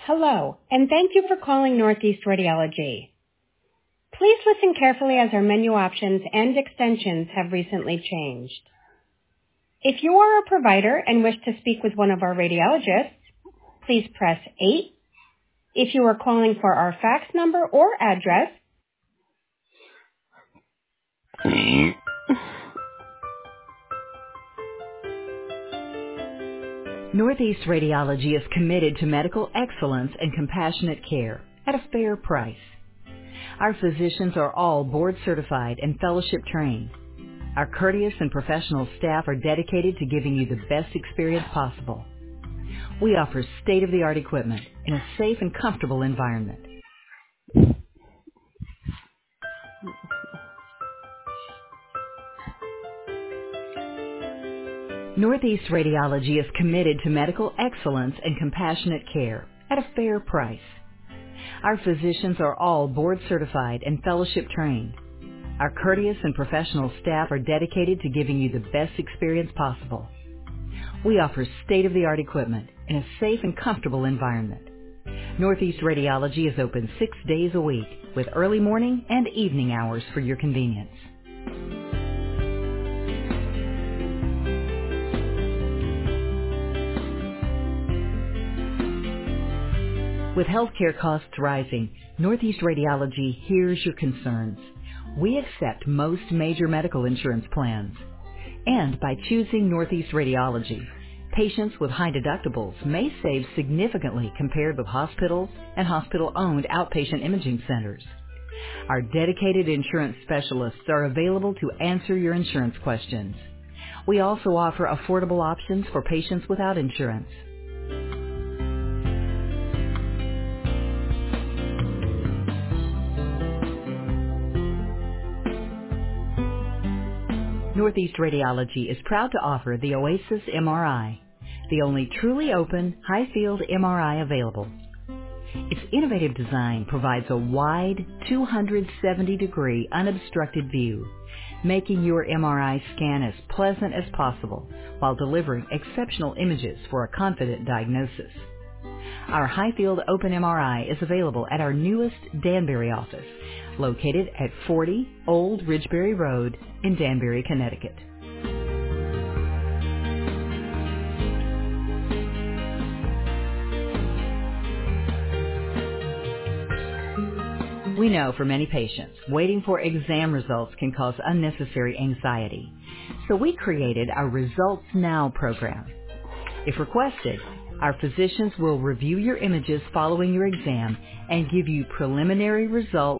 Hello, and thank you for calling Northeast Radiology. Please listen carefully as our menu options and extensions have recently changed. If you are a provider and wish to speak with one of our radiologists, please press 8. If you are calling for our fax number or address, Northeast Radiology is committed to medical excellence and compassionate care at a fair price. Our physicians are all board certified and fellowship trained. Our courteous and professional staff are dedicated to giving you the best experience possible. We offer state-of-the-art equipment in a safe and comfortable environment. Northeast Radiology is committed to medical excellence and compassionate care at a fair price. Our physicians are all board certified and fellowship trained. Our courteous and professional staff are dedicated to giving you the best experience possible. We offer state-of-the-art equipment in a safe and comfortable environment. Northeast Radiology is open 6 days a week with early morning and evening hours for your convenience. With healthcare costs rising, Northeast Radiology hears your concerns. We accept most major medical insurance plans. And by choosing Northeast Radiology, patients with high deductibles may save significantly compared with hospitals and hospital-owned outpatient imaging centers. Our dedicated insurance specialists are available to answer your insurance questions. We also offer affordable options for patients without insurance. Northeast Radiology is proud to offer the Oasis MRI, the only truly open, high-field MRI available. Its innovative design provides a wide, 270-degree unobstructed view, making your MRI scan as pleasant as possible while delivering exceptional images for a confident diagnosis. Our high-field open MRI is available at our newest Danbury office, located at 40 Old Ridgebury Road in Danbury, Connecticut. We know for many patients, waiting for exam results can cause unnecessary anxiety. So we created our Results Now program. If requested, our physicians will review your images following your exam and give you preliminary results